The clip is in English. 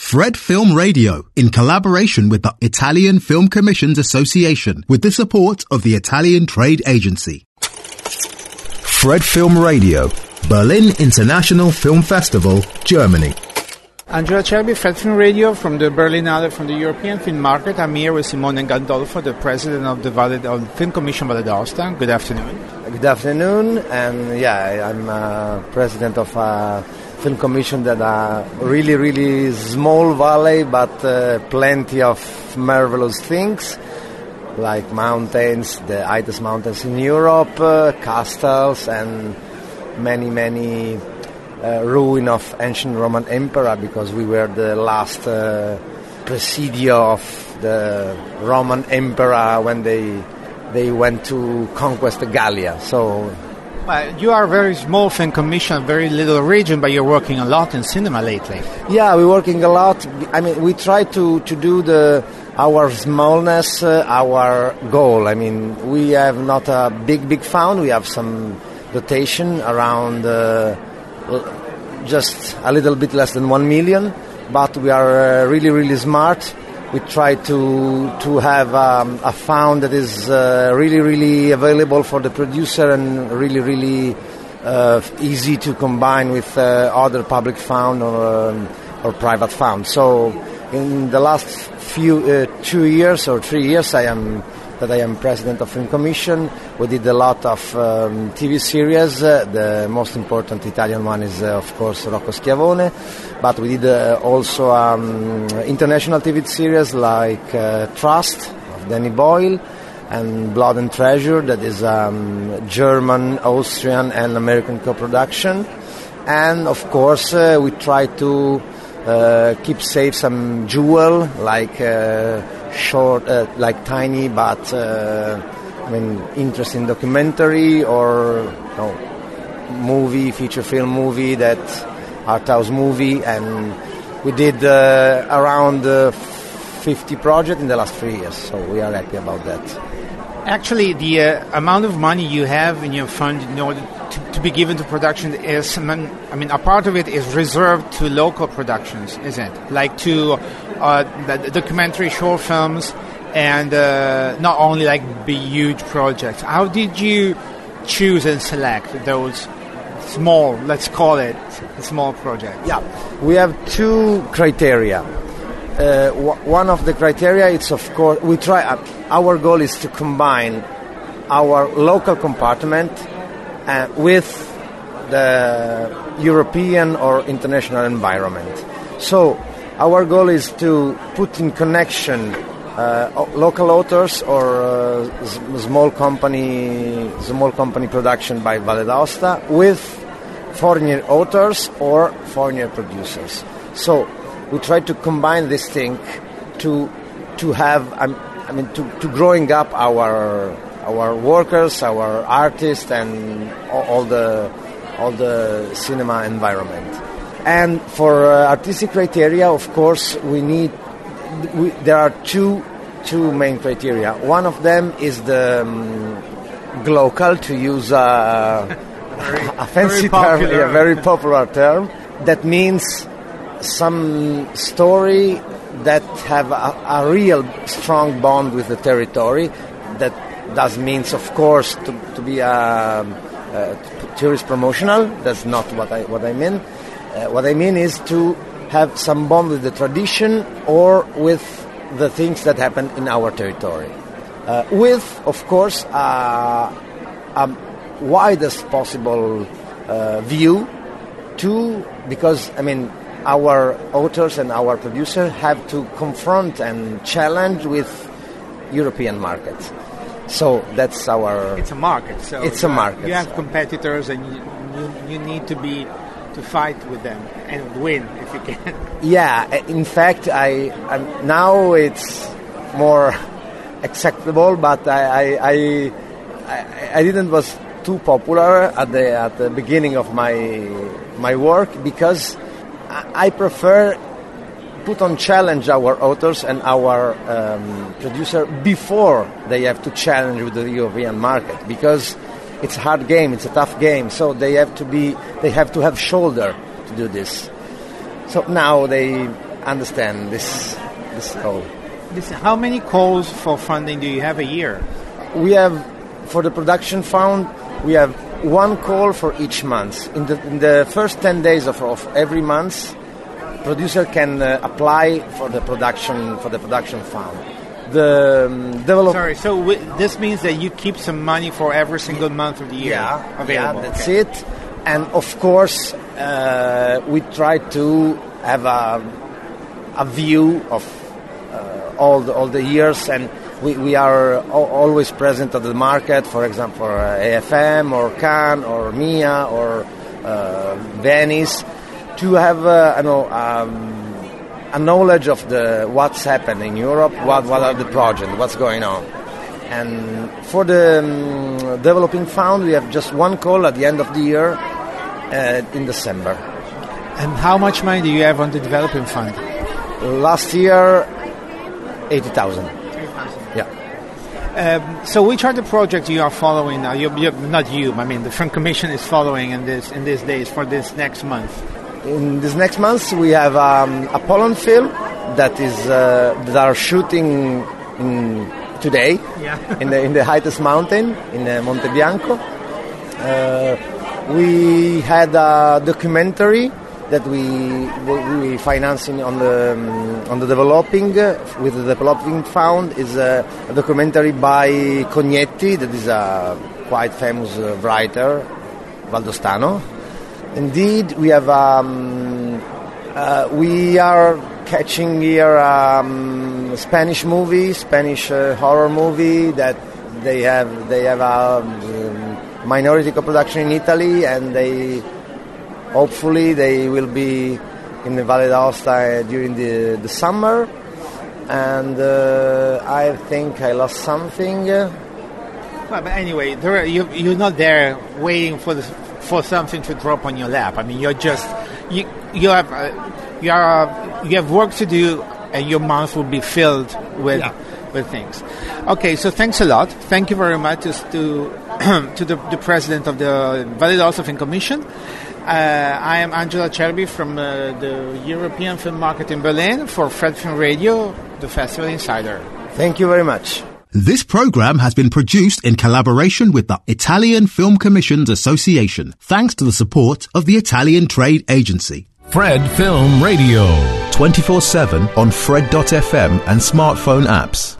Fred Film Radio, in collaboration with the Italian Film Commissions Association, with the support of the Italian Trade Agency. Fred Film Radio, Berlin International Film Festival, Germany. Angelo Cerbi, Fred Film Radio from the Berlinale, from the European Film Market. I'm here with Simone Gandolfo, the president of the Film Commission Valle d'Aosta. Good afternoon. Good afternoon, and I'm president of a film commission that are really, really small valley, but plenty of marvelous things, like mountains, the highest mountains in Europe, castles, and many ruin of ancient Roman emperor, because we were the last presidio of the Roman emperor when they went to conquest Gallia. So you are a very small film commission, very little region, but you're working a lot in cinema lately. Yeah, we're working a lot. I mean, we try to do our smallness our goal. I mean, we have not a big fund. We have some dotation around just a little bit less than 1 million, but we are really smart. We try to have a fund that is really available for the producer and really easy to combine with other public fund or private fund. So in the last 2 years or 3 years I am president of Film Commission. We did a lot of TV series. The most important Italian one is, of course, Rocco Schiavone. But we did also international TV series like Trust of Danny Boyle and Blood and Treasure, that is German, Austrian and American co-production. And, of course, we try to keep safe some jewel, like short, like tiny but interesting documentary or movie, feature film movie, that art house movie, and we did around 50 projects in the last 3 years, so we are happy about that. Actually, the amount of money you have in your fund in order to be given to production is, a part of it is reserved to local productions, isn't it? Like to the documentary short films and not only like big, huge projects. How did you choose and select those small, let's call it, small projects? Yeah, we have two criteria. One of the criteria is, of course, our goal is to combine our local compartment with the European or international environment. So our goal is to put in connection local authors or small company production by Valle d'Aosta with foreign authors or foreign producers. So we try to combine this thing to have to growing up our workers, our artists, and all the cinema environment. And for artistic criteria, of course, there are two main criteria. One of them is the glocal, to use a fancy term, a very popular term. That means some story that have a real strong bond with the territory. That does means, of course, to be a tourist promotional. That's not what I mean. What I mean is to have some bond with the tradition or with the things that happen in our territory. With, of course, a widest possible view too, because our authors and our producers have to confront and challenge with European markets. So that's our... It's a market. So it's a market. You have competitors, and you need to fight with them and win if you can. Yeah, in fact, now it's more acceptable, but I didn't was too popular at the beginning of my work, because I prefer put on challenge our authors and our producer before they have to challenge with the European market, because it's a hard game, it's a tough game, so they have to have shoulder to do this. So now they understand this goal. How many calls for funding do you have a year? We have, for the production fund, we have one call for each month. In the first 10 days of every month, producer can apply for the production fund. This means that you keep some money for every single month of the year available. Yeah, that's it. And of course, we try to have a view of all the years, and we are always present at the market. For example, AFM or Cannes or MIA or Venice, to have a knowledge of what's happened in Europe, what are the projects, what's going on. And for the developing fund, we have just one call at the end of the year in December. And how much money do you have on the developing fund? Last year, 80,000. Yeah. So which are the projects you are following now? Not you, I mean the Film Commission is following in these days for this next month. In this next month, we have a Poland film that are shooting today in the highest mountain in Monte Bianco. We had a documentary that we financing on the developing with the developing fund is a documentary by Cognetti, that is a quite famous writer, Valdostano. Indeed, we have we are catching here Spanish horror movie that they have a minority co-production in Italy, and hopefully they will be in the Valle d'Aosta during the summer. And I think I lost something. Well, but anyway, you're not there waiting for something to drop on your lap. I mean, you're just you have work to do, and your month will be filled with things. Okay, so thanks a lot. Thank you very much to the president of the Valle d'Aosta Film Commission. I am Angela Cerbi from the European Film Market in Berlin for Fred Film Radio, the Festival Insider. Thank you very much. This program has been produced in collaboration with the Italian Film Commissions Association, thanks to the support of the Italian Trade Agency. Fred Film Radio. 24/7 on Fred.fm and smartphone apps.